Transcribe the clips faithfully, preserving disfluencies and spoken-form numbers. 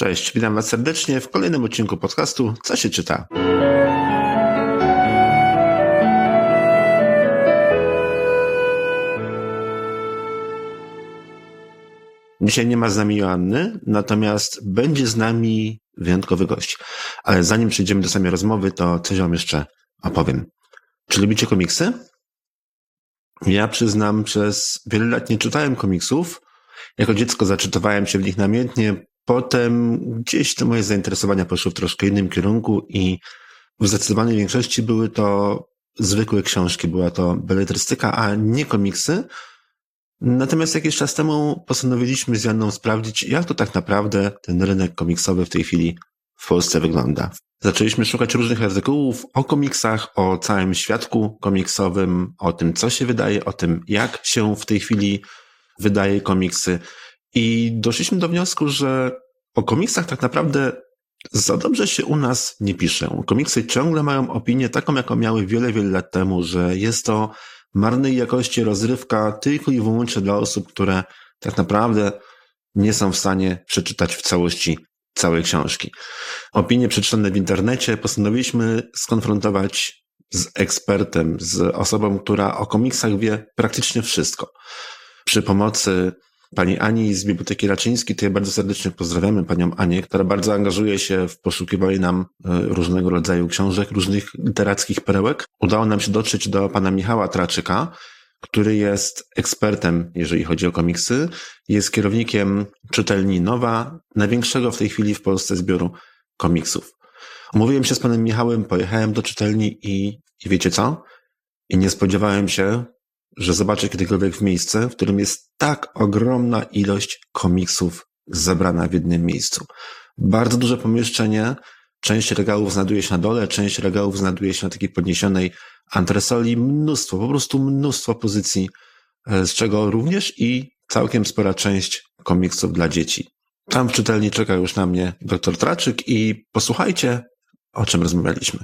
Cześć, witam Was serdecznie w kolejnym odcinku podcastu Co się czyta? Dzisiaj nie ma z nami Joanny, natomiast będzie z nami wyjątkowy gość. Ale zanim przejdziemy do samej rozmowy, to coś Wam jeszcze opowiem. Czy lubicie komiksy? Ja przyznam, przez wiele lat nie czytałem komiksów. Jako dziecko zaczytywałem się w nich namiętnie. Potem gdzieś te moje zainteresowania poszły w troszkę innym kierunku i w zdecydowanej większości były to zwykłe książki. Była to beletrystyka, a nie komiksy. Natomiast jakiś czas temu postanowiliśmy z Janną sprawdzić, jak to tak naprawdę ten rynek komiksowy w tej chwili w Polsce wygląda. Zaczęliśmy szukać różnych artykułów o komiksach, o całym świadku komiksowym, o tym, co się wydaje, o tym, jak się w tej chwili wydaje komiksy. I doszliśmy do wniosku, że o komiksach tak naprawdę za dobrze się u nas nie pisze. Komiksy ciągle mają opinię taką, jaką miały wiele, wiele lat temu, że jest to marnej jakości rozrywka tylko i wyłącznie dla osób, które tak naprawdę nie są w stanie przeczytać w całości całej książki. Opinie przeczytane w internecie postanowiliśmy skonfrontować z ekspertem, z osobą, która o komiksach wie praktycznie wszystko. Przy pomocy pani Ani z Biblioteki Raczyńskiej, to ja bardzo serdecznie pozdrawiamy panią Anię, która bardzo angażuje się w poszukiwanie nam różnego rodzaju książek, różnych literackich perełek. Udało nam się dotrzeć do pana Michała Traczyka, który jest ekspertem, jeżeli chodzi o komiksy. Jest kierownikiem czytelni Nowa, największego w tej chwili w Polsce zbioru komiksów. Umówiłem się z panem Michałem, pojechałem do czytelni i, i wiecie co? I nie spodziewałem się, że zobaczę kiedykolwiek w miejsce, w którym jest tak ogromna ilość komiksów zebrana w jednym miejscu. Bardzo duże pomieszczenie, część regałów znajduje się na dole, część regałów znajduje się na takiej podniesionej antresoli, mnóstwo, po prostu mnóstwo pozycji, z czego również i całkiem spora część komiksów dla dzieci. Tam w czytelni czeka już na mnie doktor Traczyk i posłuchajcie, o czym rozmawialiśmy.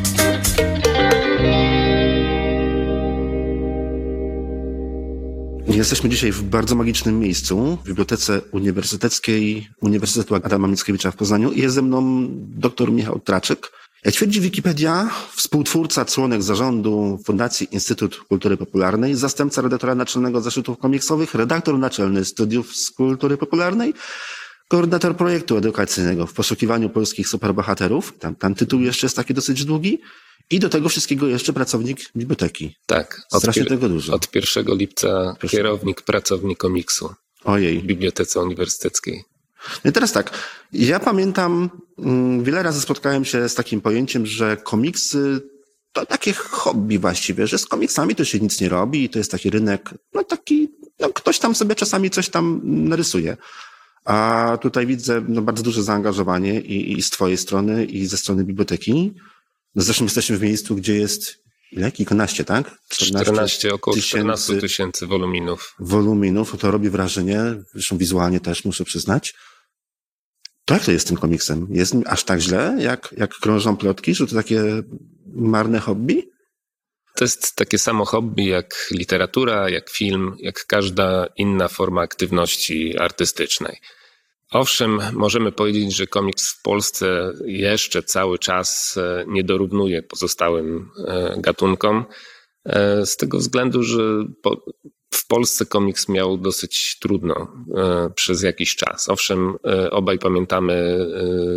Jesteśmy dzisiaj w bardzo magicznym miejscu, w Bibliotece Uniwersyteckiej Uniwersytetu Adama Mickiewicza w Poznaniu i jest ze mną dr Michał Traczyk. Jak twierdzi Wikipedia, współtwórca, członek zarządu Fundacji Instytut Kultury Popularnej, zastępca redaktora naczelnego zeszytów komiksowych, redaktor naczelny studiów z kultury popularnej, koordynator projektu edukacyjnego w poszukiwaniu polskich superbohaterów. Tam, tam tytuł jeszcze jest taki dosyć długi. I do tego wszystkiego jeszcze pracownik biblioteki. Tak. Strasznie pier- tego dużo. Od pierwszego lipca Proszę. Kierownik, pracownik komiksu. Ojej. W Bibliotece Uniwersyteckiej. No i teraz tak. Ja pamiętam, wiele razy spotkałem się z takim pojęciem, że komiksy to takie hobby właściwie, że z komiksami to się nic nie robi i to jest taki rynek, no taki, no ktoś tam sobie czasami coś tam narysuje. A tutaj widzę no, bardzo duże zaangażowanie i, i z twojej strony, i ze strony biblioteki. No zresztą jesteśmy w miejscu, gdzie jest ile? Kilkanaście, tak? czternaście, około czternaście tysięcy woluminów. Woluminów, to robi wrażenie, zresztą wizualnie też muszę przyznać. To jak to jest z tym komiksem? Jest aż tak źle, jak, jak krążą plotki, że to takie marne hobby? To jest takie samo hobby jak literatura, jak film, jak każda inna forma aktywności artystycznej. Owszem, możemy powiedzieć, że komiks w Polsce jeszcze cały czas nie dorównuje pozostałym gatunkom, z tego względu, że w Polsce komiks miał dosyć trudno przez jakiś czas. Owszem, obaj pamiętamy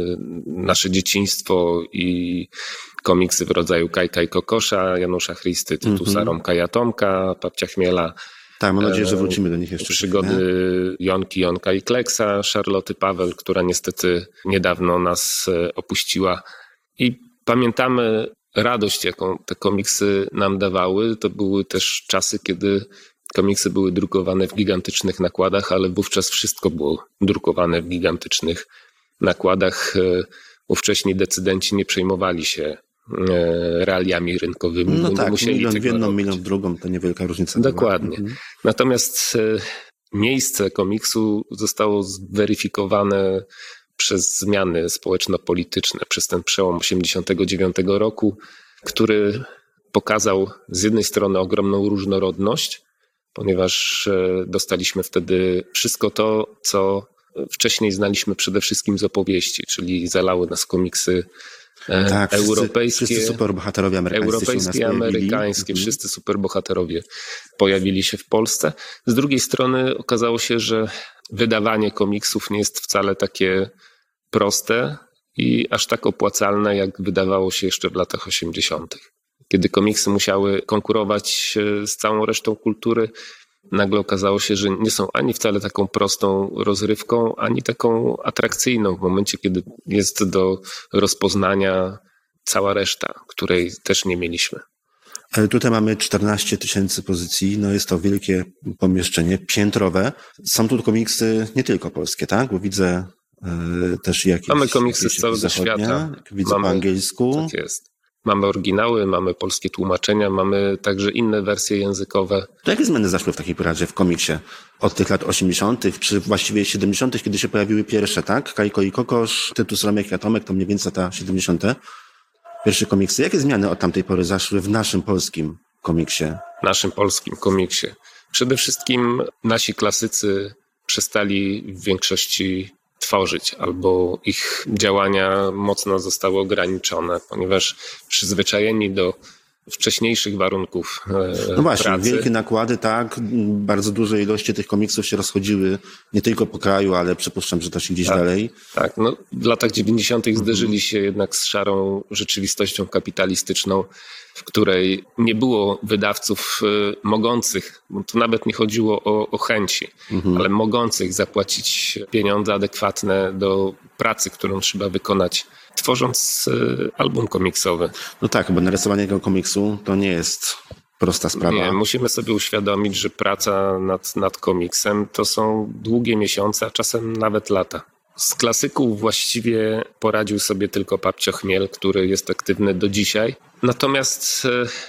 nasze dzieciństwo i komiksy w rodzaju Kajka i Kokosza, Janusza Christy, Tytusa, mm-hmm. Romka i Atomka, Babcia Chmiela. Tak, mam nadzieję, że wrócimy do nich jeszcze. Przygody nie? Jonki, Jonka i Kleksa, Charloty Paweł, która niestety niedawno nas opuściła. I pamiętamy radość, jaką te komiksy nam dawały. To były też czasy, kiedy komiksy były drukowane w gigantycznych nakładach, ale wówczas wszystko było drukowane w gigantycznych nakładach. Ówcześni decydenci nie przejmowali się realiami rynkowymi. No tak, musieli milion w jedną, robić. milion w drugą, to niewielka różnica. Dokładnie. Mhm. Natomiast miejsce komiksu zostało zweryfikowane przez zmiany społeczno-polityczne, przez ten przełom osiemdziesiątego dziewiątego roku, który pokazał z jednej strony ogromną różnorodność, ponieważ dostaliśmy wtedy wszystko to, co wcześniej znaliśmy przede wszystkim z opowieści, czyli zalały nas komiksy tak, europejskie, wszyscy, wszyscy superbohaterowie amerykańscy europejskie, amerykańskie, mhm. wszyscy superbohaterowie pojawili się w Polsce. Z drugiej strony okazało się, że wydawanie komiksów nie jest wcale takie proste i aż tak opłacalne, jak wydawało się jeszcze w latach osiemdziesiątych. Kiedy komiksy musiały konkurować z całą resztą kultury, nagle okazało się, że nie są ani wcale taką prostą rozrywką, ani taką atrakcyjną w momencie, kiedy jest do rozpoznania cała reszta, której też nie mieliśmy. Ale tutaj mamy czternaście tysięcy pozycji, no jest to wielkie pomieszczenie, piętrowe. Są tu komiksy nie tylko polskie, tak? Bo widzę yy, też jakieś... Mamy komiksy jakieś z całego zachodnie, świata. Widzę mamy, po angielsku. Tak jest. Mamy oryginały, mamy polskie tłumaczenia, mamy także inne wersje językowe. To jakie zmiany zaszły w takim razie w komiksie od tych lat osiemdziesiątych, czy właściwie siedemdziesiątych, kiedy się pojawiły pierwsze, tak? Kajko i Kokosz, Tytus, Romek i Atomek, to mniej więcej lata siedemdziesiąte. Pierwsze komiksy. Jakie zmiany od tamtej pory zaszły w naszym polskim komiksie? W naszym polskim komiksie. Przede wszystkim nasi klasycy przestali w większości tworzyć, albo ich działania mocno zostały ograniczone, ponieważ przyzwyczajeni do wcześniejszych warunków pracy. No właśnie, pracy. Wielkie nakłady, tak, bardzo duże ilości tych komiksów się rozchodziły nie tylko po kraju, ale przypuszczam, że też i gdzieś tak, dalej. Tak, no w latach dziewięćdziesiątych mhm. zderzyli się jednak z szarą rzeczywistością kapitalistyczną, w której nie było wydawców y, mogących, bo to nawet nie chodziło o, o chęci, mhm. ale mogących zapłacić pieniądze adekwatne do pracy, którą trzeba wykonać, tworząc y, album komiksowy. No tak, bo narysowanie tego komiksu to nie jest prosta sprawa. Nie, musimy sobie uświadomić, że praca nad, nad komiksem to są długie miesiące, a czasem nawet lata. Z klasyków właściwie poradził sobie tylko Papcio Chmiel, który jest aktywny do dzisiaj. Natomiast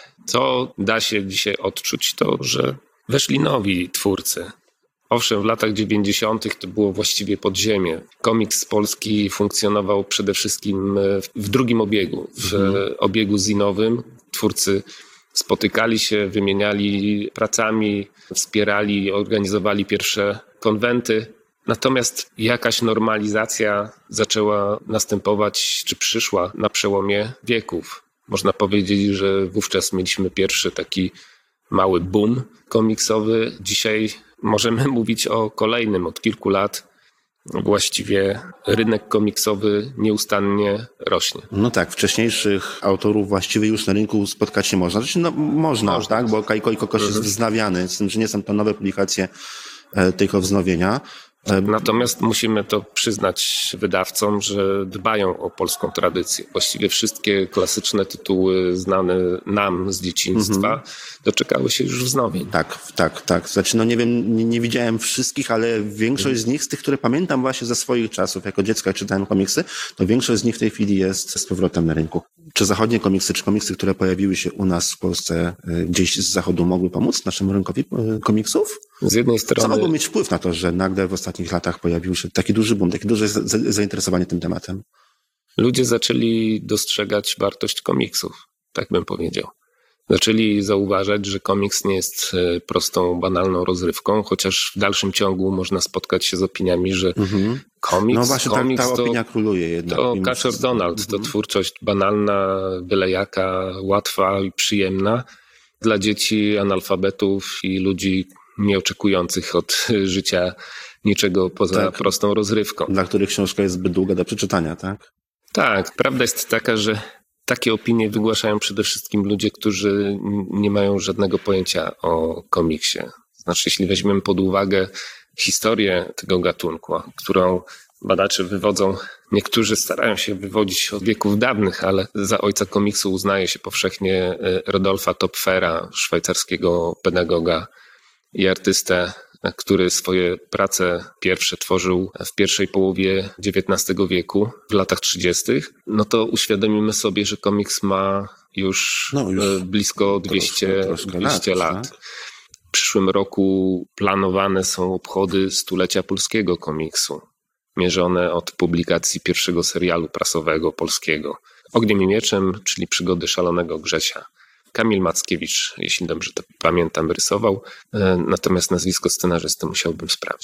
co da się dzisiaj odczuć, to że weszli nowi twórcy. Owszem, w latach dziewięćdziesiątych to było właściwie podziemie. Komiks polski funkcjonował przede wszystkim w drugim obiegu, w mhm. obiegu zinowym. Twórcy spotykali się, wymieniali pracami, wspierali, organizowali pierwsze konwenty. Natomiast jakaś normalizacja zaczęła następować, czy przyszła na przełomie wieków. Można powiedzieć, że wówczas mieliśmy pierwszy taki mały boom komiksowy. Dzisiaj możemy mówić o kolejnym od kilku lat. Właściwie rynek komiksowy nieustannie rośnie. No tak, wcześniejszych autorów właściwie już na rynku spotkać się można. Znaczy, no, można, można, tak, bo Kajko i Kokosz mhm. jest wznawiany, z tym, że nie są to nowe publikacje, e, tylko wznowienia. Natomiast musimy to przyznać wydawcom, że dbają o polską tradycję. Właściwie wszystkie klasyczne tytuły znane nam z dzieciństwa mm-hmm. doczekały się już wznowień. Tak, tak, tak. Znaczy, no nie wiem, nie, nie widziałem wszystkich, ale większość mm. z nich, z tych, które pamiętam właśnie ze swoich czasów, jako dziecko jak czytałem komiksy, to większość z nich w tej chwili jest z powrotem na rynku. Czy zachodnie komiksy, czy komiksy, które pojawiły się u nas w Polsce gdzieś z zachodu, mogły pomóc naszemu rynkowi komiksów? Z jednej strony... Co mogło mieć wpływ na to, że nagle w ostatnich latach pojawił się taki duży boom, takie duże zainteresowanie tym tematem? Ludzie zaczęli dostrzegać wartość komiksów, tak bym powiedział. Zaczęli zauważać, że komiks nie jest prostą, banalną rozrywką, chociaż w dalszym ciągu można spotkać się z opiniami, że mhm. komiks, no właśnie, komiks ta, ta to, opinia króluje jednak. To Kaczor Donald, mhm. to twórczość banalna, byle jaka, łatwa i przyjemna dla dzieci, analfabetów i ludzi nieoczekujących od życia niczego poza tak. prostą rozrywką. Dla których książka jest zbyt długa do przeczytania, tak? Tak, prawda jest taka, że takie opinie wygłaszają przede wszystkim ludzie, którzy nie mają żadnego pojęcia o komiksie. Znaczy, jeśli weźmiemy pod uwagę historię tego gatunku, którą badacze wywodzą, niektórzy starają się wywodzić od wieków dawnych, ale za ojca komiksu uznaje się powszechnie Rodolfa Töpfera, szwajcarskiego pedagoga i artystę, który swoje prace pierwsze tworzył w pierwszej połowie dziewiętnastego wieku, w latach trzydziestych, no to uświadomimy sobie, że komiks ma już, no już blisko dwieście, troszkę, troszkę dwieście lat. lat. Tak? W przyszłym roku planowane są obchody stulecia polskiego komiksu, mierzone od publikacji pierwszego serialu prasowego polskiego. Ogniem i mieczem, czyli Przygody szalonego Grzesia. Kamil Mackiewicz, jeśli dobrze to pamiętam, rysował, natomiast nazwisko scenarzysty musiałbym sprawdzić.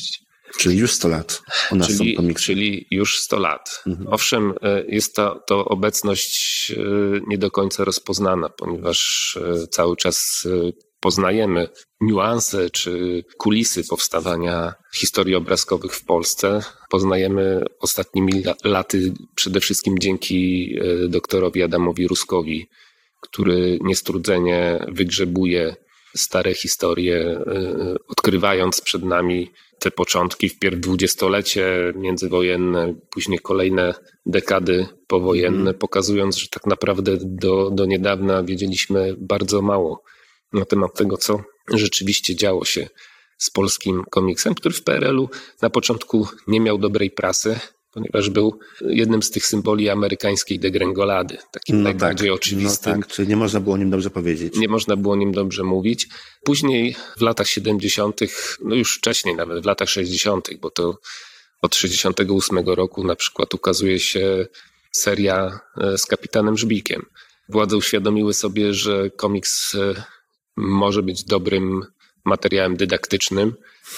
Czyli już sto lat u nas czyli, są komiksy. Czyli już sto lat. Mhm. Owszem, jest to, to obecność nie do końca rozpoznana, ponieważ cały czas poznajemy niuanse czy kulisy powstawania historii obrazkowych w Polsce. Poznajemy ostatnimi laty przede wszystkim dzięki doktorowi Adamowi Ruskowi, który niestrudzenie wygrzebuje stare historie, odkrywając przed nami te początki, wpierw dwudziestolecie międzywojenne, później kolejne dekady powojenne, mm. pokazując, że tak naprawdę do, do niedawna wiedzieliśmy bardzo mało na temat tego, co rzeczywiście działo się z polskim komiksem, który w P R L-u na początku nie miał dobrej prasy, ponieważ był jednym z tych symboli amerykańskiej degrengolady, takim no najbardziej tak, oczywistym. No tak, czyli nie można było o nim dobrze powiedzieć. Nie można było o nim dobrze mówić. Później w latach siedemdziesiątych, no już wcześniej nawet, w latach sześćdziesiątych, bo to od sześćdziesiątego ósmego roku na przykład ukazuje się seria z Kapitanem Żbikiem. Władze uświadomiły sobie, że komiks może być dobrym materiałem dydaktycznym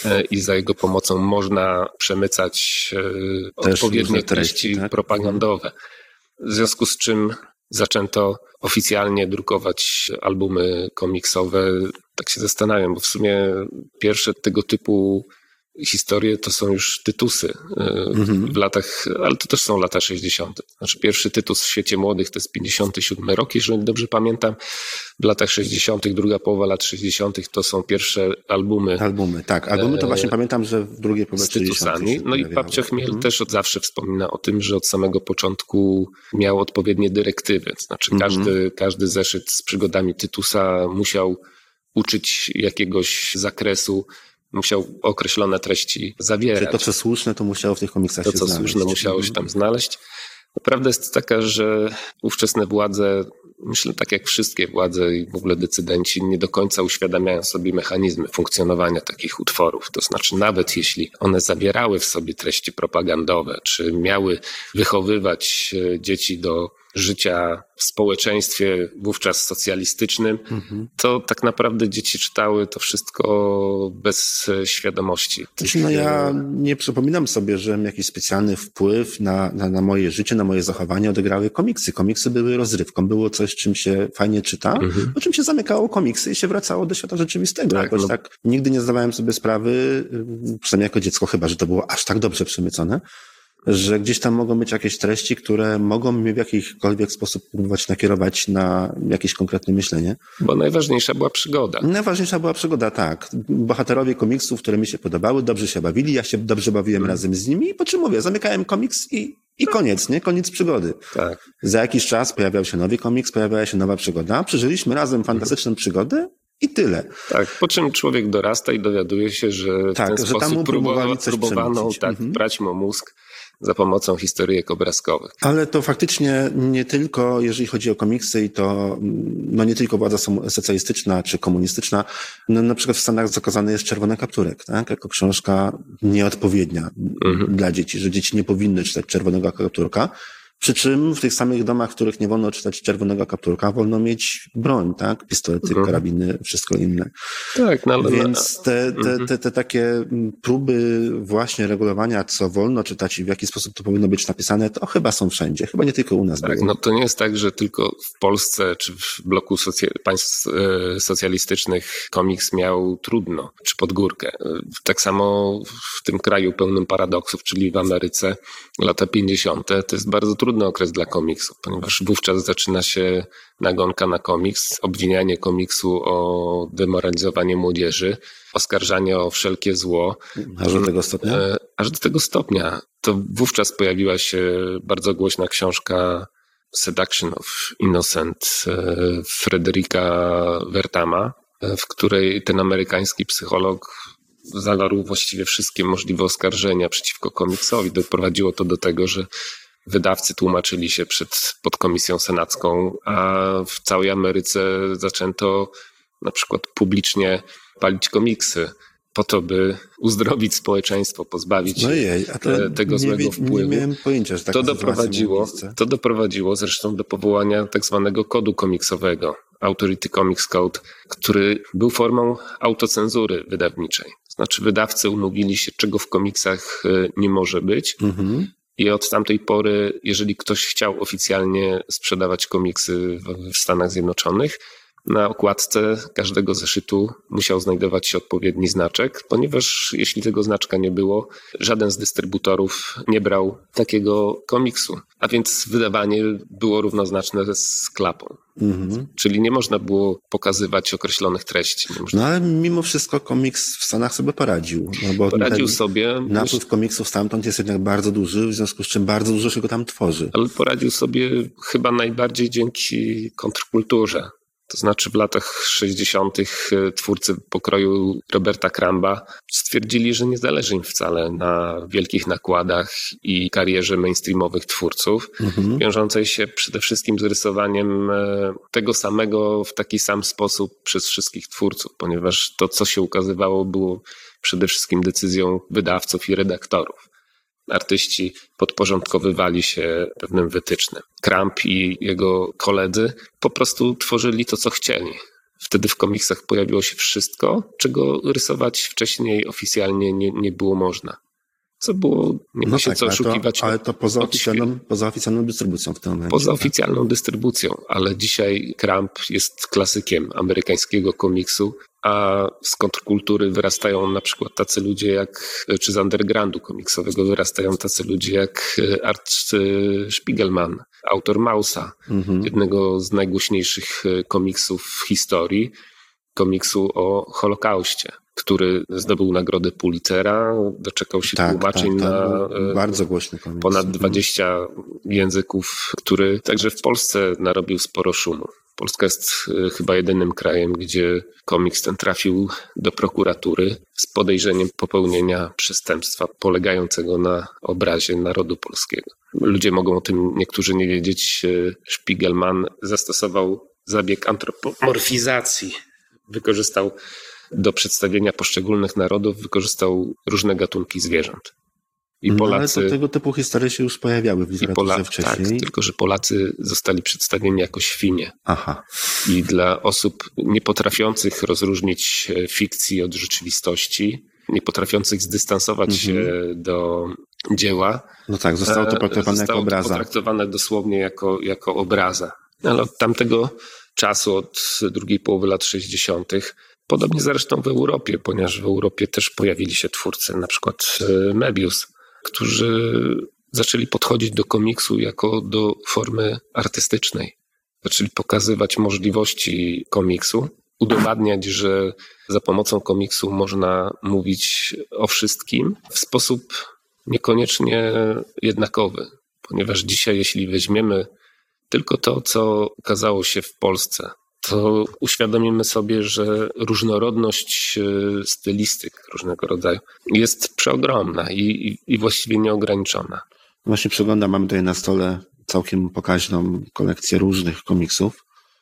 i za jego pomocą można przemycać Też odpowiednie treści tak? propagandowe. W związku z czym zaczęto oficjalnie drukować albumy komiksowe. Tak się zastanawiam, bo w sumie pierwsze tego typu historie to są już tytusy mm-hmm. w latach, ale to też są lata sześćdziesiąte. Znaczy pierwszy tytus w świecie młodych to jest pięćdziesiąty siódmy rok, jeżeli dobrze pamiętam. W latach sześćdziesiątych, druga połowa lat sześćdziesiątych to są pierwsze albumy. Albumy, tak. Albumy to właśnie e, pamiętam, że w drugiej połowie z tytusami. No i Babcia Chmiel mm-hmm. też od zawsze wspomina o tym, że od samego początku miał odpowiednie dyrektywy. Znaczy mm-hmm. każdy, każdy zeszyt z przygodami Tytusa musiał uczyć jakiegoś zakresu, musiał określone treści zawierać. Czyli to, co słuszne, to musiało w tych komiksach to, się znaleźć. To, co słuszne, musiało się tam znaleźć. Prawda jest taka, że ówczesne władze, myślę tak jak wszystkie władze i w ogóle decydenci, nie do końca uświadamiają sobie mechanizmy funkcjonowania takich utworów. To znaczy nawet jeśli one zawierały w sobie treści propagandowe, czy miały wychowywać dzieci do życia w społeczeństwie wówczas socjalistycznym, mhm. to tak naprawdę dzieci czytały to wszystko bez świadomości. Znaczy, no ja nie przypominam sobie, że jakiś specjalny wpływ na, na, na moje życie, na moje zachowanie odegrały komiksy. Komiksy były rozrywką, było coś, czym się fajnie czyta, mhm. o czym się zamykało komiksy i się wracało do świata rzeczywistego. Tak, Jakoś no. tak nigdy nie zdawałem sobie sprawy, przynajmniej jako dziecko chyba, że to było aż tak dobrze przemycone, że gdzieś tam mogą być jakieś treści, które mogą mnie w jakikolwiek sposób próbować nakierować na jakieś konkretne myślenie. Bo najważniejsza była przygoda. Najważniejsza była przygoda, tak. Bohaterowie komiksów, które mi się podobały, dobrze się bawili, ja się dobrze bawiłem hmm. razem z nimi i po czym mówię, zamykałem komiks i, i koniec, nie? Koniec przygody. Tak. Za jakiś czas pojawiał się nowy komiks, pojawiała się nowa przygoda, przeżyliśmy razem fantastyczną przygodę i tyle. Tak, po czym człowiek dorasta i dowiaduje się, że tak, w ten że sposób tam próbowano, próbowano tak, mhm. brać mu mózg za pomocą historyjek obrazkowych. Ale to faktycznie nie tylko, jeżeli chodzi o komiksy i to, no nie tylko władza socjalistyczna czy komunistyczna, no na przykład w Stanach zakazany jest Czerwony Kapturek, tak? Jako książka nieodpowiednia mhm. dla dzieci, że dzieci nie powinny czytać Czerwonego Kapturka. Przy czym w tych samych domach, w których nie wolno czytać Czerwonego Kapturka, wolno mieć broń, tak? Pistolety, mhm. karabiny, wszystko inne. Tak, no ale... Więc te, te, te, te takie próby właśnie regulowania, co wolno czytać i w jaki sposób to powinno być napisane, to chyba są wszędzie. Chyba nie tylko u nas. Tak, było. no to nie jest tak, że tylko w Polsce czy w bloku socj- państw socjalistycznych komiks miał trudno, czy pod górkę. Tak samo w tym kraju pełnym paradoksów, czyli w Ameryce, lata pięćdziesiąte, to jest bardzo trudny okres dla komiksów, ponieważ wówczas zaczyna się nagonka na komiks, obwinianie komiksu o demoralizowanie młodzieży, oskarżanie o wszelkie zło. Aż do tego stopnia? Aż do tego stopnia. To wówczas pojawiła się bardzo głośna książka Seduction of Innocent Frederica Werthama, w której ten amerykański psycholog zawarł właściwie wszystkie możliwe oskarżenia przeciwko komiksowi. Doprowadziło to do tego, że wydawcy tłumaczyli się przed podkomisją senacką, a w całej Ameryce zaczęto na przykład publicznie palić komiksy po to, by uzdrowić społeczeństwo, pozbawić no jej, a to tego nie, złego nie, wpływu. Nie miałem pojęcia, że taka to doprowadziło, to doprowadziło zresztą do powołania tak zwanego kodu komiksowego, Authority Comics Code, który był formą autocenzury wydawniczej. Znaczy wydawcy umówili się, czego w komiksach nie może być. Mhm. I od tamtej pory, jeżeli ktoś chciał oficjalnie sprzedawać komiksy w Stanach Zjednoczonych, na okładce każdego zeszytu musiał znajdować się odpowiedni znaczek, ponieważ jeśli tego znaczka nie było, żaden z dystrybutorów nie brał takiego komiksu. A więc wydawanie było równoznaczne z klapą. Mhm. Czyli nie można było pokazywać określonych treści. Nie można... No ale mimo wszystko komiks w Stanach sobie poradził. No bo poradził ten sobie. Napływ komiksów stamtąd jest jednak bardzo duży, w związku z czym bardzo dużo się go tam tworzy. Ale poradził sobie chyba najbardziej dzięki kontrkulturze. To znaczy w latach sześćdziesiątych twórcy pokroju Roberta Cramba stwierdzili, że nie zależy im wcale na wielkich nakładach i karierze mainstreamowych twórców, mhm. wiążącej się przede wszystkim z rysowaniem tego samego w taki sam sposób przez wszystkich twórców, ponieważ to, co się ukazywało, było przede wszystkim decyzją wydawców i redaktorów. Artyści podporządkowywali się pewnym wytycznym. Crumb i jego koledzy po prostu tworzyli to, co chcieli. Wtedy w komiksach pojawiło się wszystko, czego rysować wcześniej oficjalnie nie, nie było można. Co było, nie ma no się tak, co oszukiwać. Ale to, ale to poza, oficjalną, poza oficjalną dystrybucją w tym momencie. Poza tak? oficjalną dystrybucją, ale dzisiaj Crumb jest klasykiem amerykańskiego komiksu, a z kontrkultury wyrastają na przykład tacy ludzie jak, czy z undergroundu komiksowego wyrastają tacy ludzie jak Art Spiegelman, autor Mausa, mhm. jednego z najgłośniejszych komiksów w historii, komiksu o Holokauście, który zdobył nagrodę Pulitzera, doczekał się tak, tłumaczeń tak, na bardzo głośny komiks. Ponad dwadzieścia języków, który także w Polsce narobił sporo szumu. Polska jest chyba jedynym krajem, gdzie komiks ten trafił do prokuratury z podejrzeniem popełnienia przestępstwa polegającego na obrazie narodu polskiego. Ludzie mogą o tym niektórzy nie wiedzieć. Spiegelman zastosował zabieg antropomorfizacji. Wykorzystał do przedstawienia poszczególnych narodów, wykorzystał różne gatunki zwierząt. I Polacy, no, ale to tego typu historie się już pojawiały w literaturze Pola, wcześniej. Tak, tylko że Polacy zostali przedstawieni jako świnie. Aha. I dla osób nie potrafiących rozróżnić fikcji od rzeczywistości, nie potrafiących zdystansować mhm. się do dzieła. No tak, zostało to potraktowane jako obraza. Zostało potraktowane dosłownie jako, jako obraza. Ale od tamtego czasu, od drugiej połowy lat sześćdziesiątych, podobnie zresztą w Europie, ponieważ w Europie też pojawili się twórcy, na przykład Möbius, którzy zaczęli podchodzić do komiksu jako do formy artystycznej. Zaczęli pokazywać możliwości komiksu, udowadniać, że za pomocą komiksu można mówić o wszystkim w sposób niekoniecznie jednakowy. Ponieważ dzisiaj, jeśli weźmiemy tylko to, co ukazało się w Polsce, to uświadomimy sobie, że różnorodność stylistyk różnego rodzaju jest przeogromna i, i, i właściwie nieograniczona. Właśnie przeglądam, mamy tutaj na stole całkiem pokaźną kolekcję różnych komiksów.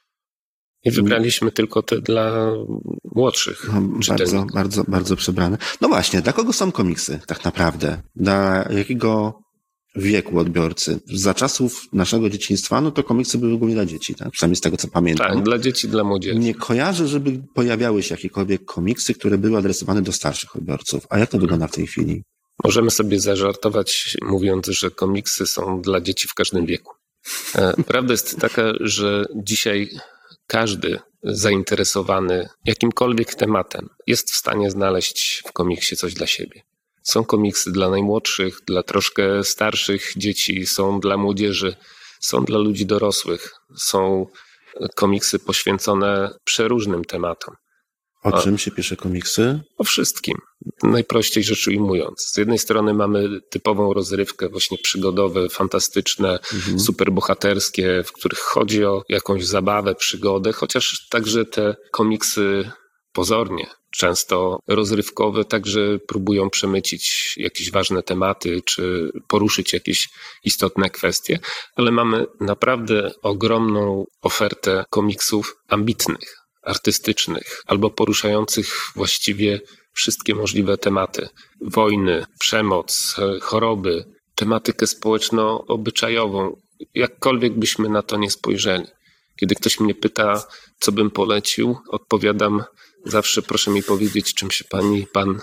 I wybraliśmy tylko te dla młodszych no, bardzo, bardzo, bardzo przebrane. No właśnie, dla kogo są komiksy tak naprawdę? Dla jakiego wieku odbiorcy? Za czasów naszego dzieciństwa, no to komiksy były głównie dla dzieci, tak? Przynajmniej z tego, co pamiętam. Tak, dla dzieci, dla młodzieży. Nie kojarzę, żeby pojawiały się jakiekolwiek komiksy, które były adresowane do starszych odbiorców. A jak to wygląda w tej chwili? Możemy sobie zażartować, mówiąc, że komiksy są dla dzieci w każdym wieku. Prawda jest taka, że dzisiaj każdy zainteresowany jakimkolwiek tematem jest w stanie znaleźć w komiksie coś dla siebie. Są komiksy dla najmłodszych, dla troszkę starszych dzieci, są dla młodzieży, są dla ludzi dorosłych. Są komiksy poświęcone przeróżnym tematom. O czym się pisze komiksy? O wszystkim. Najprościej rzecz ujmując. Z jednej strony mamy typową rozrywkę, właśnie przygodowe, fantastyczne, mhm. superbohaterskie, w których chodzi o jakąś zabawę, przygodę, chociaż także te komiksy pozornie, często rozrywkowe, także próbują przemycić jakieś ważne tematy, czy poruszyć jakieś istotne kwestie, ale mamy naprawdę ogromną ofertę komiksów ambitnych, artystycznych, albo poruszających właściwie wszystkie możliwe tematy. Wojny, przemoc, choroby, tematykę społeczno-obyczajową. Jakkolwiek byśmy na to nie spojrzeli. Kiedy ktoś mnie pyta, co bym polecił, odpowiadam zawsze, proszę mi powiedzieć, czym się pani, pan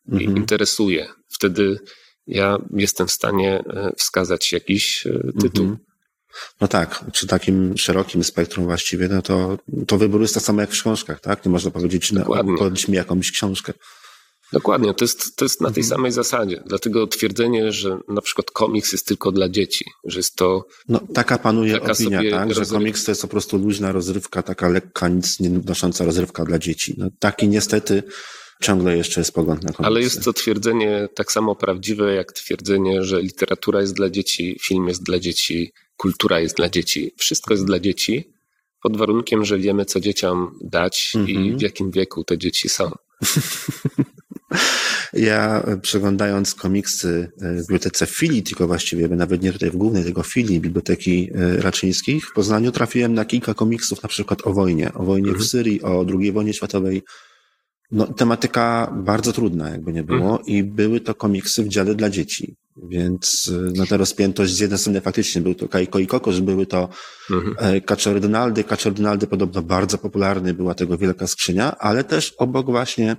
i mhm. interesuje. Wtedy ja jestem w stanie wskazać jakiś tytuł. Mhm. No tak, przy takim szerokim spektrum właściwie, no to, to wybór jest tak samo jak w książkach, tak? Nie można powiedzieć, no, poleć mi jakąś książkę. Dokładnie, to jest, to jest na tej mhm. samej zasadzie. Dlatego twierdzenie, że na przykład komiks jest tylko dla dzieci, że jest to... No taka panuje taka opinia, tak? Że komiks to jest po prostu luźna rozrywka, taka lekka, nic nie wnosząca rozrywka dla dzieci. No taki niestety ciągle jeszcze jest pogląd na komiksy. Ale jest to twierdzenie tak samo prawdziwe, jak twierdzenie, że literatura jest dla dzieci, film jest dla dzieci, kultura jest dla dzieci. Wszystko jest dla dzieci, pod warunkiem, że wiemy, co dzieciom dać mhm. i w jakim wieku te dzieci są. Ja przeglądając komiksy w bibliotece filii, tylko właściwie nawet nie tutaj w głównej, tylko w filii Biblioteki Raczyńskich w Poznaniu, trafiłem na kilka komiksów, na przykład o wojnie, o wojnie mhm. w Syrii, o drugiej wojnie światowej. No, tematyka bardzo trudna, jakby nie było, mhm. i były to komiksy w dziale dla dzieci. Więc no, ta rozpiętość z jednej strony faktycznie był to Kajko i Kokosz, były to mhm. Kaczory Donaldy. Kaczory Donaldy podobno bardzo popularny, była tego wielka skrzynia, ale też obok właśnie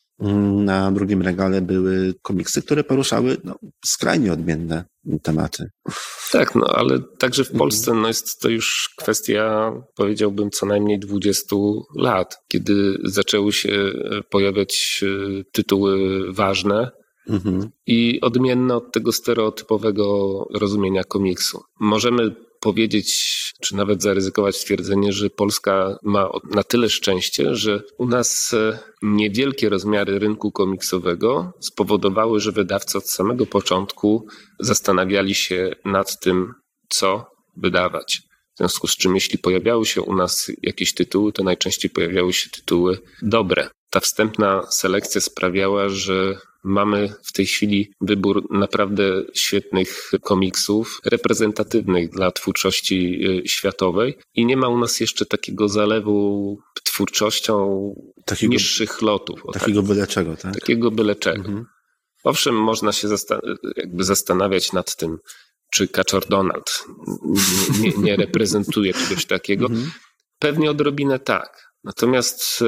na drugim regale były komiksy, które poruszały no, skrajnie odmienne tematy. Tak, no ale także w Polsce no, jest to już kwestia, powiedziałbym, co najmniej dwudziestu lat, kiedy zaczęły się pojawiać tytuły ważne, mhm. i odmienne od tego stereotypowego rozumienia komiksu. Możemy powiedzieć, czy nawet zaryzykować stwierdzenie, że Polska ma na tyle szczęście, że u nas niewielkie rozmiary rynku komiksowego spowodowały, że wydawcy od samego początku zastanawiali się nad tym, co wydawać. W związku z czym, jeśli pojawiały się u nas jakieś tytuły, to najczęściej pojawiały się tytuły dobre. Ta wstępna selekcja sprawiała, że mamy w tej chwili wybór naprawdę świetnych komiksów, reprezentatywnych dla twórczości światowej i nie ma u nas jeszcze takiego zalewu twórczością takiego, niższych lotów. Takiego tak, byle czego, tak? Takiego byle czego. Mhm. Owszem, można się zasta- jakby zastanawiać nad tym, czy Kaczor Donald nie, nie reprezentuje czegoś takiego. Mhm. Pewnie odrobinę tak. Natomiast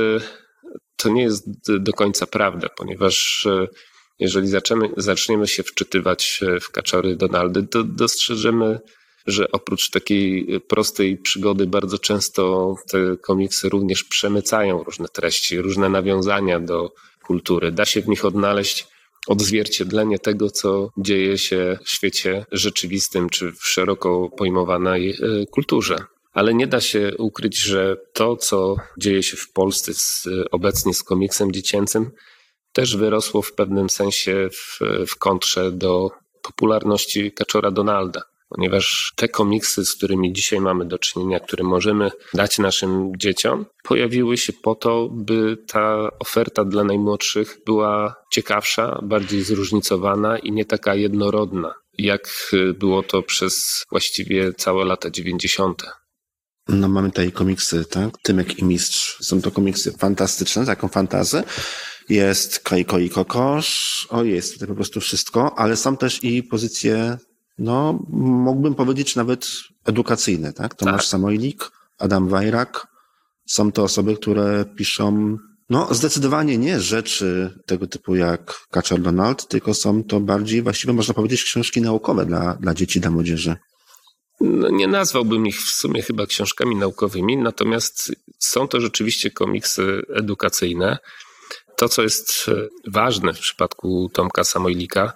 to nie jest do końca prawda, ponieważ jeżeli zaczniemy, zaczniemy się wczytywać w Kaczory Donaldy, to dostrzeżemy, że oprócz takiej prostej przygody bardzo często te komiksy również przemycają różne treści, różne nawiązania do kultury. Da się w nich odnaleźć odzwierciedlenie tego, co dzieje się w świecie rzeczywistym czy w szeroko pojmowanej kulturze. Ale nie da się ukryć, że to, co dzieje się w Polsce z, obecnie z komiksem dziecięcym, też wyrosło w pewnym sensie w, w kontrze do popularności Kaczora Donalda. Ponieważ te komiksy, z którymi dzisiaj mamy do czynienia, które możemy dać naszym dzieciom, pojawiły się po to, by ta oferta dla najmłodszych była ciekawsza, bardziej zróżnicowana i nie taka jednorodna, jak było to przez właściwie całe lata dziewięćdziesiąte. No mamy tutaj komiksy, tak? Tymek i Mistrz. Są to komiksy fantastyczne, taką fantazję. Jest Kajko i Kokosz, o jest tutaj po prostu wszystko, ale są też i pozycje, no mógłbym powiedzieć nawet edukacyjne, tak? Tomasz tak. Samojlik, Adam Wajrak. Są to osoby, które piszą, no zdecydowanie nie rzeczy tego typu jak Kaczor Donald, tylko są to bardziej właściwie można powiedzieć książki naukowe dla, dla dzieci, dla młodzieży. No, nie nazwałbym ich w sumie chyba książkami naukowymi, natomiast są to rzeczywiście komiksy edukacyjne. To, co jest ważne w przypadku Tomka Samojlika,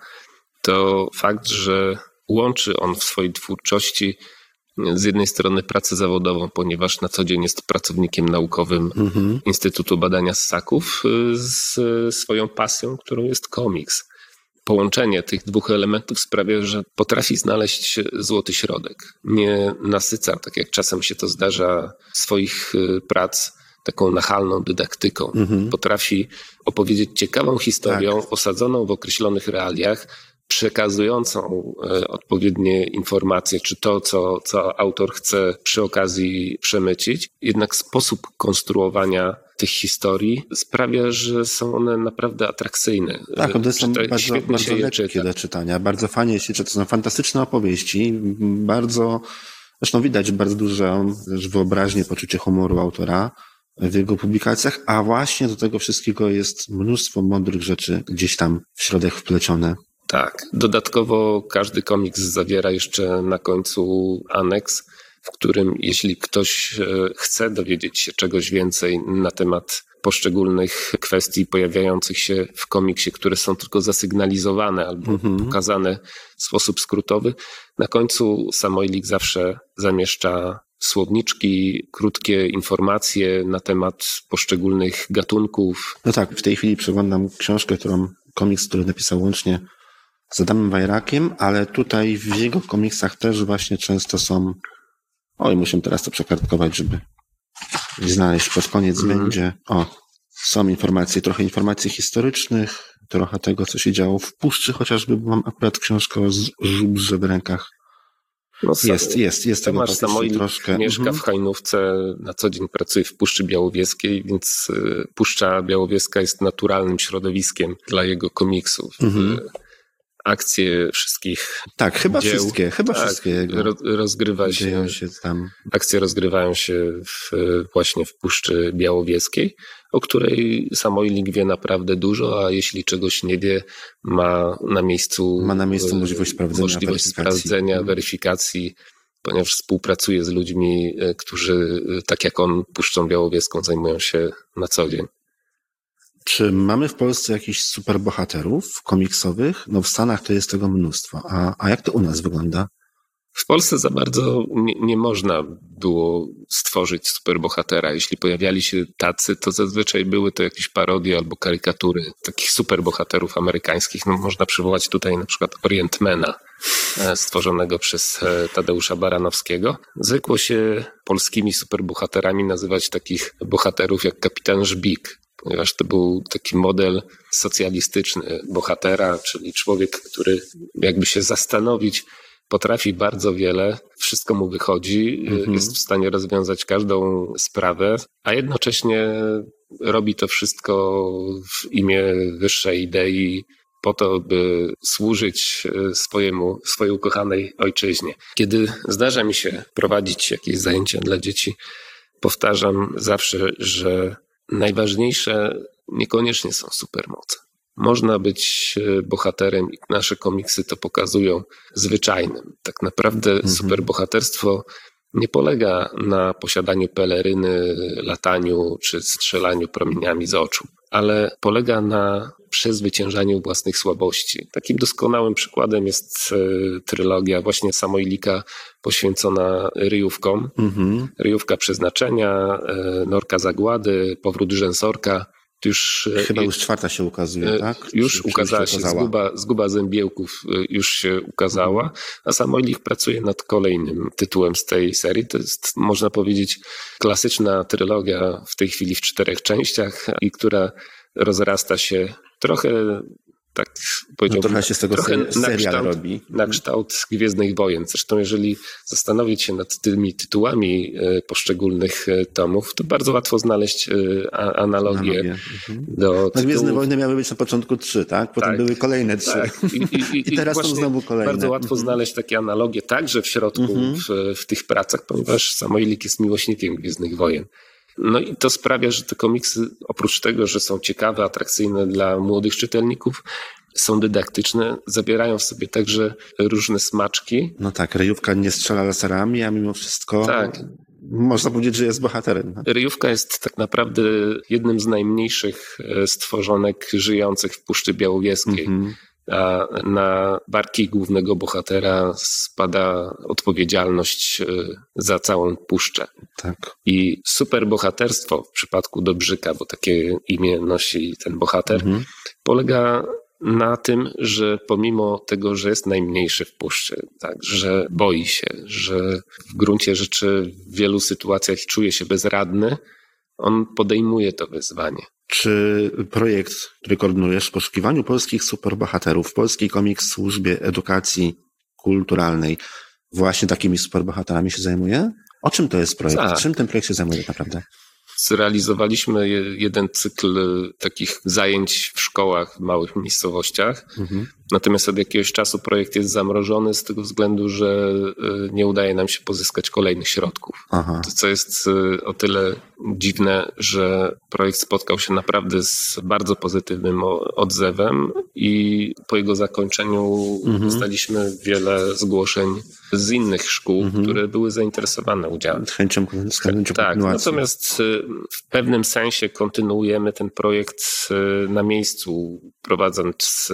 to fakt, że łączy on w swojej twórczości z jednej strony pracę zawodową, ponieważ na co dzień jest pracownikiem naukowym mhm. Instytutu Badania Ssaków, z swoją pasją, którą jest komiks. Połączenie tych dwóch elementów sprawia, że potrafi znaleźć złoty środek. Nie nasyca, tak jak czasem się to zdarza, swoich prac taką nachalną dydaktyką. Mhm. Potrafi opowiedzieć ciekawą historią, tak. osadzoną w określonych realiach, przekazującą odpowiednie informacje, czy to, co, co autor chce przy okazji przemycić. Jednak sposób konstruowania tych historii sprawia, że są one naprawdę atrakcyjne. Tak, one są bardzo, bardzo lekkie czyta. do czytania, bardzo fajnie się czyta. To są fantastyczne opowieści, bardzo, zresztą widać bardzo dużą wyobraźnię, poczucie humoru autora. w jego publikacjach, a właśnie do tego wszystkiego jest mnóstwo mądrych rzeczy gdzieś tam w środek wplecione. Tak. Dodatkowo każdy komiks zawiera jeszcze na końcu aneks, w którym jeśli ktoś chce dowiedzieć się czegoś więcej na temat poszczególnych kwestii pojawiających się w komiksie, które są tylko zasygnalizowane albo mhm. pokazane w sposób skrótowy, na końcu Samoilik zawsze zamieszcza słowniczki, krótkie informacje na temat poszczególnych gatunków. No tak, w tej chwili przeglądam książkę, którą, komiks, który napisał łącznie z Adamem Wajrakiem, ale tutaj w jego komiksach też właśnie często są... Oj, muszę teraz to przekartkować, żeby znaleźć pod koniec mm. będzie. O, są informacje, trochę informacji historycznych, trochę tego, co się działo w puszczy, chociażby mam akurat książkę o żubrze w rękach. No, jest, jest, jest tego troszkę. Mieszka mhm. w Hajnówce, na co dzień pracuje w Puszczy Białowieskiej, więc Puszcza Białowieska jest naturalnym środowiskiem dla jego komiksów. Mhm. Akcje wszystkich Tak, chyba dzieł, wszystkie, chyba tak, wszystkie jego ro, rozgrywa się, się tam. Akcje rozgrywają się w, właśnie w Puszczy Białowieskiej, o której Samoilik wie naprawdę dużo, a jeśli czegoś nie wie, ma na miejscu, ma na miejscu możliwość sprawdzenia, możliwość weryfikacji. sprawdzenia, weryfikacji, ponieważ współpracuje z ludźmi, którzy tak jak on Puszczą Białowieską zajmują się na co dzień. Czy mamy w Polsce jakichś superbohaterów komiksowych? No w Stanach to jest tego mnóstwo. A, a jak to u nas wygląda? W Polsce za bardzo nie, nie można było stworzyć superbohatera. Jeśli pojawiali się tacy, to zazwyczaj były to jakieś parodie albo karykatury takich superbohaterów amerykańskich. No, można przywołać tutaj na przykład Orientmana, stworzonego przez Tadeusza Baranowskiego. Zwykło się polskimi superbohaterami nazywać takich bohaterów jak kapitan Żbik, ponieważ to był taki model socjalistyczny bohatera, czyli człowiek, który jakby się zastanowić potrafi bardzo wiele, wszystko mu wychodzi, mm-hmm. jest w stanie rozwiązać każdą sprawę, a jednocześnie robi to wszystko w imię wyższej idei po to, by służyć swojemu, swojej ukochanej ojczyźnie. Kiedy zdarza mi się prowadzić jakieś zajęcia dla dzieci, powtarzam zawsze, że najważniejsze niekoniecznie są supermoce. Można być bohaterem i nasze komiksy to pokazują zwyczajnym. Tak naprawdę mhm. superbohaterstwo nie polega na posiadaniu peleryny, lataniu czy strzelaniu promieniami z oczu, ale polega na przezwyciężaniu własnych słabości. Takim doskonałym przykładem jest trylogia właśnie Samoilika poświęcona ryjówkom. Mhm. Ryjówka przeznaczenia, Norka zagłady, powrót rzęsorka. Już, Chyba już czwarta się ukazuje, tak? Już czy, ukazała czy się, się zguba, zguba zębiełków już się ukazała, mhm. a Samoilik pracuje nad kolejnym tytułem z tej serii. To jest, można powiedzieć, klasyczna trylogia w tej chwili w czterech częściach i która rozrasta się trochę, tak powiedziałbym, no trochę się z tego trochę ser- na, serial kształt, robi. na kształt Gwiezdnych Wojen. Zresztą jeżeli zastanowić się nad tymi tytułami poszczególnych tomów, to bardzo łatwo znaleźć analogię Analogię. Mhm. do tytułów. No, Gwiezdne Wojny miały być na początku trzy, tak? Potem tak, były kolejne trzy. Tak. I, i, i, I teraz są znowu kolejne. Bardzo łatwo mhm. znaleźć takie analogie także w środku mhm. w, w tych pracach, ponieważ Samoilik jest miłośnikiem Gwiezdnych Wojen. No i to sprawia, że te komiksy, oprócz tego, że są ciekawe, atrakcyjne dla młodych czytelników, są dydaktyczne, zawierają w sobie także różne smaczki. No tak, ryjówka nie strzela laserami, a mimo wszystko tak. można powiedzieć, że jest bohaterem. No? Ryjówka jest tak naprawdę jednym z najmniejszych stworzonek żyjących w Puszczy Białowieskiej. Mm-hmm. A na barki głównego bohatera spada odpowiedzialność za całą puszczę. Tak. I superbohaterstwo w przypadku Dobrzyka, bo takie imię nosi ten bohater, mhm. polega na tym, że pomimo tego, że jest najmniejszy w puszczy, tak, że boi się, że w gruncie rzeczy w wielu sytuacjach czuje się bezradny, on podejmuje to wyzwanie. Czy projekt, który koordynujesz w poszukiwaniu polskich superbohaterów, polski komiks w służbie edukacji kulturalnej, właśnie takimi superbohaterami się zajmuje? O czym to jest projekt? Tak. Czym ten projekt się zajmuje tak naprawdę? Zrealizowaliśmy jeden cykl takich zajęć w szkołach w małych miejscowościach, mhm. Natomiast od jakiegoś czasu projekt jest zamrożony z tego względu, że nie udaje nam się pozyskać kolejnych środków. Aha. To, co jest o tyle dziwne, że projekt spotkał się naprawdę z bardzo pozytywnym odzewem i po jego zakończeniu mhm. dostaliśmy wiele zgłoszeń z innych szkół, mhm. które były zainteresowane udziałem. Z chęcią, z chęcią Tak, natomiast w pewnym sensie kontynuujemy ten projekt na miejscu, prowadząc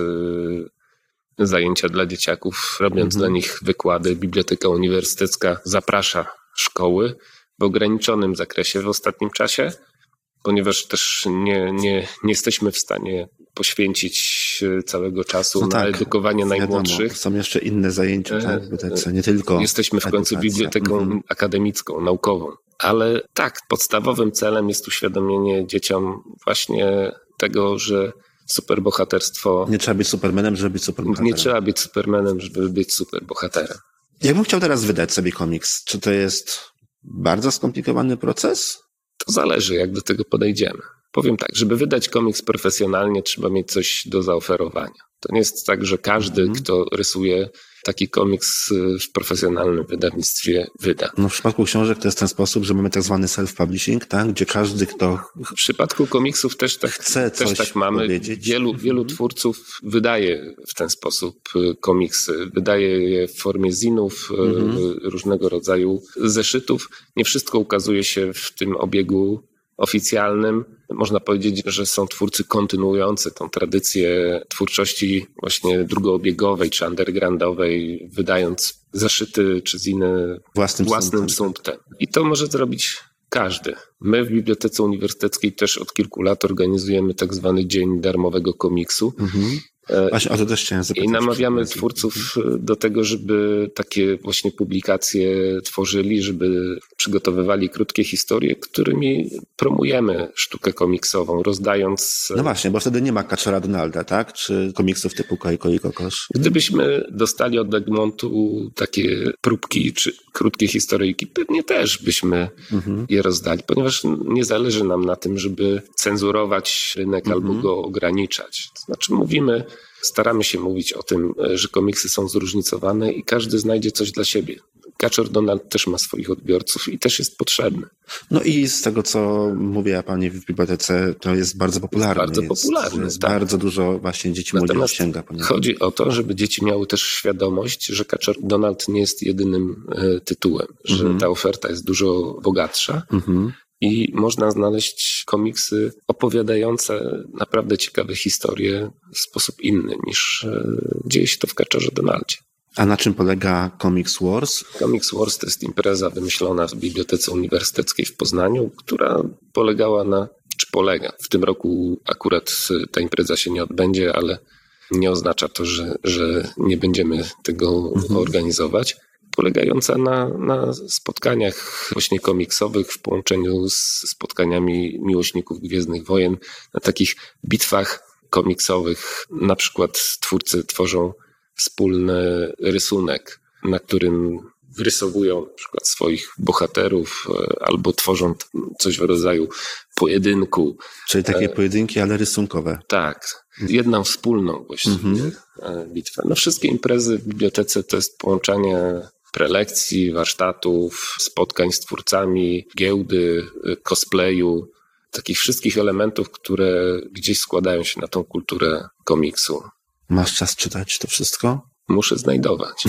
zajęcia dla dzieciaków, robiąc mhm. dla nich wykłady. Biblioteka Uniwersytecka zaprasza szkoły w ograniczonym zakresie w ostatnim czasie, ponieważ też nie, nie, nie jesteśmy w stanie poświęcić całego czasu no na tak, edukowanie wiadomo, najmłodszych. Są jeszcze inne zajęcia, tak, w bibliotece, nie tylko Jesteśmy w końcu edukacja. biblioteką mhm. akademicką, naukową. Ale tak, podstawowym celem jest uświadomienie dzieciom właśnie tego, że superbohaterstwo... Nie trzeba być supermanem, żeby być superbohaterem. Nie trzeba być supermanem, żeby być superbohaterem. Ja bym chciał teraz wydać sobie komiks. Czy to jest bardzo skomplikowany proces? To zależy, jak do tego podejdziemy. Powiem tak, żeby wydać komiks profesjonalnie, trzeba mieć coś do zaoferowania. To nie jest tak, że każdy, mm. kto rysuje taki komiks w profesjonalnym wydawnictwie wyda. No w przypadku książek to jest ten sposób, że mamy tak zwany self-publishing, tak? Gdzie każdy, kto... W przypadku komiksów też tak, chce też coś tak mamy. Powiedzieć. Wielu, wielu twórców wydaje w ten sposób komiksy. Wydaje je w formie zinów, mm-hmm. różnego rodzaju zeszytów. Nie wszystko ukazuje się w tym obiegu oficjalnym. Można powiedzieć, że są twórcy kontynuujący tą tradycję twórczości właśnie drugoobiegowej czy undergroundowej, wydając zeszyty czy ziny własnym, własnym sumptem. I to może zrobić każdy. My w Bibliotece Uniwersyteckiej też od kilku lat organizujemy tak zwany Dzień Darmowego Komiksu. Mhm. Właśnie o to też chciałem zapytać. I namawiamy twórców do tego, żeby takie właśnie publikacje tworzyli, żeby przygotowywali krótkie historie, którymi promujemy sztukę komiksową, rozdając... No właśnie, bo wtedy nie ma Kaczora Donalda, tak? Czy komiksów typu Kojko i Kokosz? Gdybyśmy dostali od Egmontu takie próbki czy krótkie historyjki, pewnie też byśmy mhm. je rozdali, ponieważ nie zależy nam na tym, żeby cenzurować rynek mhm. albo go ograniczać. To znaczy mówimy, staramy się mówić o tym, że komiksy są zróżnicowane i każdy znajdzie coś dla siebie. Kaczor Donald też ma swoich odbiorców i też jest potrzebny. No i z tego, co mówię ja pani w bibliotece, to jest bardzo popularne. Bardzo jest, popularne, jest tak. Bardzo dużo właśnie dzieci młodzieży sięga. Ponieważ... Chodzi o to, żeby dzieci miały też świadomość, że Kaczor Donald nie jest jedynym e, tytułem, że mhm. ta oferta jest dużo bogatsza. Mhm. I można znaleźć komiksy opowiadające naprawdę ciekawe historie w sposób inny niż dzieje się to w Kaczorze Donaldzie. A na czym polega Comics Wars? Comics Wars to jest impreza wymyślona w Bibliotece Uniwersyteckiej w Poznaniu, która polegała na, czy polega, w tym roku akurat ta impreza się nie odbędzie, ale nie oznacza to, że, że nie będziemy tego mhm. organizować. Polegająca na, na spotkaniach właśnie komiksowych w połączeniu z spotkaniami miłośników Gwiezdnych Wojen, na takich bitwach komiksowych. Na przykład twórcy tworzą wspólny rysunek, na którym wyrysowują na przykład swoich bohaterów albo tworzą coś w rodzaju pojedynku. Czyli takie pojedynki, ale rysunkowe. Tak. Jedną wspólną właściwie mm-hmm. bitwę. No wszystkie imprezy w bibliotece to jest połączenie prelekcji, warsztatów, spotkań z twórcami, giełdy, cosplayu, takich wszystkich elementów, które gdzieś składają się na tą kulturę komiksu. Masz czas czytać to wszystko? Muszę znajdować.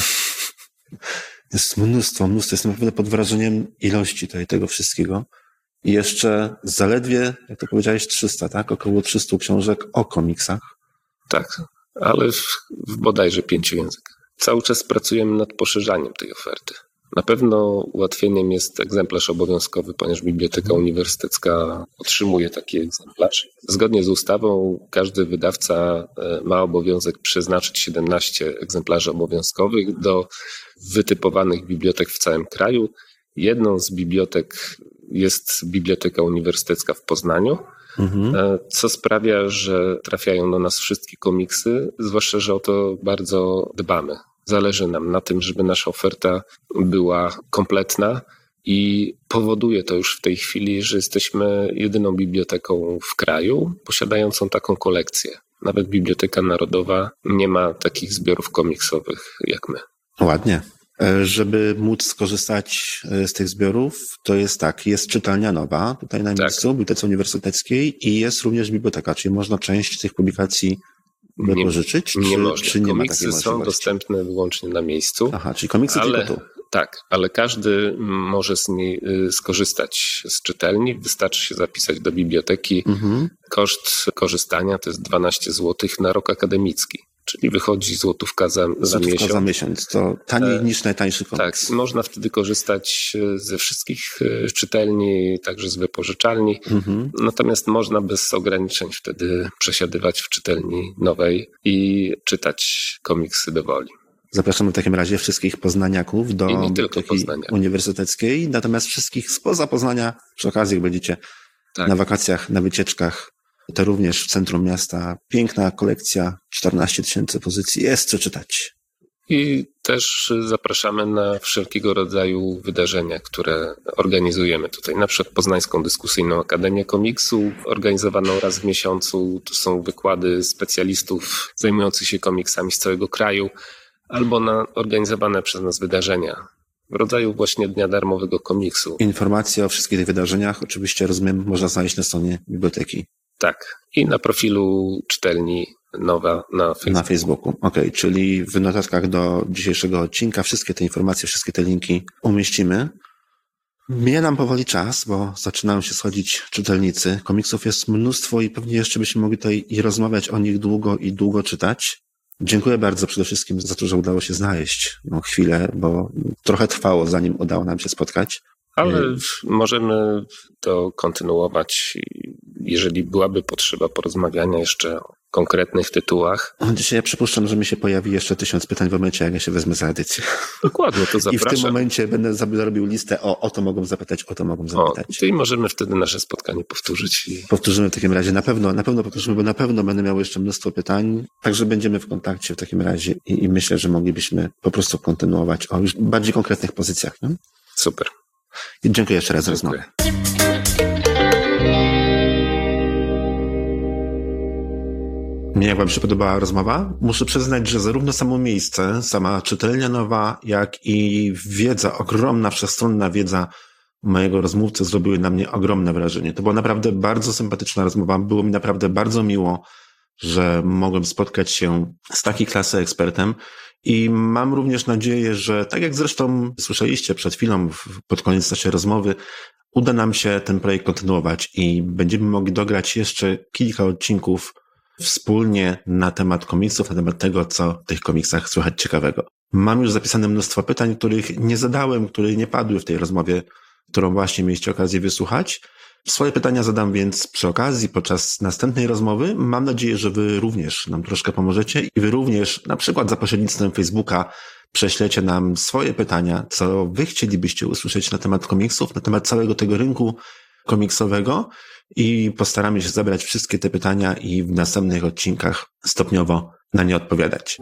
Jest mnóstwo, mnóstwo. Jestem naprawdę pod wrażeniem ilości tutaj tego wszystkiego. I jeszcze zaledwie, jak to powiedziałeś, trzysta, tak? Około trzysta książek o komiksach. Tak, ale w, w bodajże pięciu językach. Cały czas pracujemy nad poszerzaniem tej oferty. Na pewno ułatwieniem jest egzemplarz obowiązkowy, ponieważ Biblioteka Uniwersytecka otrzymuje taki egzemplarz. Zgodnie z ustawą każdy wydawca ma obowiązek przeznaczyć siedemnaście egzemplarzy obowiązkowych do wytypowanych bibliotek w całym kraju. Jedną z bibliotek jest Biblioteka Uniwersytecka w Poznaniu, mhm. co sprawia, że trafiają do nas wszystkie komiksy, zwłaszcza, że o to bardzo dbamy. Zależy nam na tym, żeby nasza oferta była kompletna i powoduje to już w tej chwili, że jesteśmy jedyną biblioteką w kraju posiadającą taką kolekcję. nawet Biblioteka Narodowa nie ma takich zbiorów komiksowych jak my. Ładnie. Żeby móc skorzystać z tych zbiorów, to jest tak, jest czytelnia nowa tutaj na miejscu, tak. w Bibliotece Uniwersyteckiej i jest również biblioteka, czyli można część tych publikacji wypożyczyć, nie, nie czy, można. czy nie Komiksy ma takiej są dostępne wyłącznie na miejscu. Aha, czyli komiksy ale, tylko tu. Tak, ale każdy może z niej skorzystać z czytelni. Wystarczy się zapisać do biblioteki. Mhm. Koszt korzystania to jest dwanaście złotych na rok akademicki. Czyli wychodzi złotówka za, za złotówka miesiąc. za miesiąc. To taniej e, niż najtańszy komiks. Tak, można wtedy korzystać ze wszystkich czytelni, także z wypożyczalni. Mhm. Natomiast można bez ograniczeń wtedy przesiadywać w czytelni nowej i czytać komiksy do woli. Zapraszamy w takim razie wszystkich poznaniaków do Biblioteki Uniwersyteckiej, natomiast wszystkich spoza Poznania przy okazji, jak będziecie tak. na wakacjach, na wycieczkach, to również w centrum miasta. Piękna kolekcja, czternaście tysięcy pozycji, jest co czytać. I też zapraszamy na wszelkiego rodzaju wydarzenia, które organizujemy tutaj. Na przykład Poznańską Dyskusyjną Akademię Komiksu, organizowaną raz w miesiącu. To są wykłady specjalistów zajmujących się komiksami z całego kraju, albo na organizowane przez nas wydarzenia w rodzaju właśnie Dnia Darmowego Komiksu. Informacje o wszystkich tych wydarzeniach oczywiście, rozumiem, można znaleźć na stronie biblioteki. Tak. I na profilu czytelni Nowa na Facebooku. Na Facebooku, okej. Okay. Czyli w notatkach do dzisiejszego odcinka wszystkie te informacje, wszystkie te linki umieścimy. Mija nam powoli czas, bo zaczynają się schodzić czytelnicy. Komiksów jest mnóstwo i pewnie jeszcze byśmy mogli tutaj i rozmawiać o nich długo i długo czytać. Dziękuję bardzo przede wszystkim za to, że udało się znaleźć no, chwilę, bo trochę trwało, zanim udało nam się spotkać. Ale możemy to kontynuować, jeżeli byłaby potrzeba porozmawiania jeszcze o konkretnych tytułach. Dzisiaj ja przypuszczam, że mi się pojawi jeszcze tysiąc pytań w momencie, jak ja się wezmę za edycję. Dokładnie, to zapraszam. I w tym momencie będę zarobił listę o o to mogą zapytać, o to mogą zapytać. O, i możemy wtedy nasze spotkanie powtórzyć. I... Powtórzymy w takim razie, na pewno, na pewno powtórzymy, bo na pewno będę miał jeszcze mnóstwo pytań, także będziemy w kontakcie w takim razie i, i myślę, że moglibyśmy po prostu kontynuować o już bardziej konkretnych pozycjach. No? Super. I dziękuję jeszcze raz za rozmowę. Mnie jak wam się podobała rozmowa? Muszę przyznać, że zarówno samo miejsce, sama czytelnia nowa, jak i wiedza, ogromna, wszechstronna wiedza mojego rozmówcy zrobiły na mnie ogromne wrażenie. To była naprawdę bardzo sympatyczna rozmowa. Było mi naprawdę bardzo miło, że mogłem spotkać się z takiej klasy ekspertem i mam również nadzieję, że tak jak zresztą słyszeliście przed chwilą pod koniec naszej rozmowy, uda nam się ten projekt kontynuować i będziemy mogli dograć jeszcze kilka odcinków wspólnie na temat komiksów, na temat tego, co w tych komiksach słychać ciekawego. Mam już zapisane mnóstwo pytań, których nie zadałem, które nie padły w tej rozmowie, którą właśnie mieliście okazję wysłuchać. Swoje pytania zadam więc przy okazji, podczas następnej rozmowy. Mam nadzieję, że wy również nam troszkę pomożecie i wy również, na przykład za pośrednictwem Facebooka, prześlecie nam swoje pytania, co wy chcielibyście usłyszeć na temat komiksów, na temat całego tego rynku komiksowego i postaramy się zebrać wszystkie te pytania i w następnych odcinkach stopniowo na nie odpowiadać.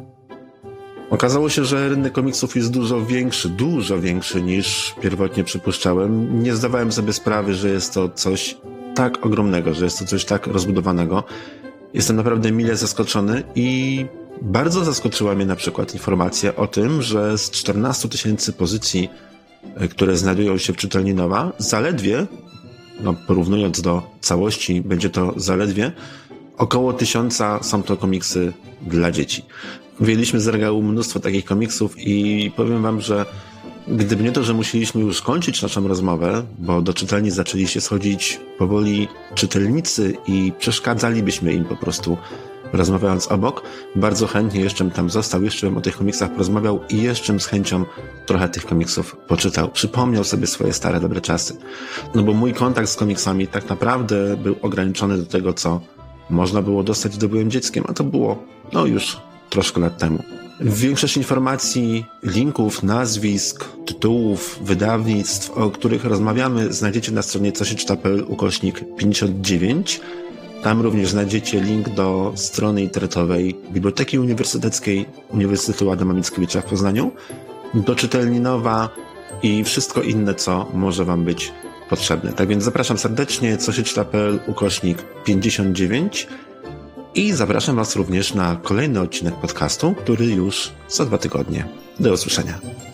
Okazało się, że rynek komiksów jest dużo większy, dużo większy niż pierwotnie przypuszczałem. Nie zdawałem sobie sprawy, że jest to coś tak ogromnego, że jest to coś tak rozbudowanego. Jestem naprawdę mile zaskoczony i bardzo zaskoczyła mnie na przykład informacja o tym, że z czternastu tysięcy pozycji, które znajdują się w czytelni Nowa, zaledwie, no porównując do całości, będzie to zaledwie około tysiąca są to komiksy dla dzieci. Wyjęliśmy z regału mnóstwo takich komiksów i powiem wam, że gdyby nie to, że musieliśmy już kończyć naszą rozmowę, bo do czytelni zaczęli się schodzić powoli czytelnicy i przeszkadzalibyśmy im po prostu rozmawiając obok, bardzo chętnie jeszcze bym tam został, jeszcze bym o tych komiksach porozmawiał i jeszcze bym z chęcią trochę tych komiksów poczytał. Przypomniał sobie swoje stare, dobre czasy. No bo mój kontakt z komiksami tak naprawdę był ograniczony do tego, co można było dostać, gdy byłem dzieckiem, a to było, no już troszkę lat temu. Większość informacji, linków, nazwisk, tytułów, wydawnictw, o których rozmawiamy, znajdziecie na stronie co się czyta kropka p l ukośnik pięćdziesiąt dziewięć. Tam również znajdziecie link do strony internetowej Biblioteki Uniwersyteckiej Uniwersytetu Adama Mickiewicza w Poznaniu, do czytelni Nowa i wszystko inne, co może wam być potrzebne. Tak więc zapraszam serdecznie, co się czyta kropka p l ukośnik pięćdziesiąt dziewięć. I zapraszam Was również na kolejny odcinek podcastu, który już za dwa tygodnie. Do usłyszenia.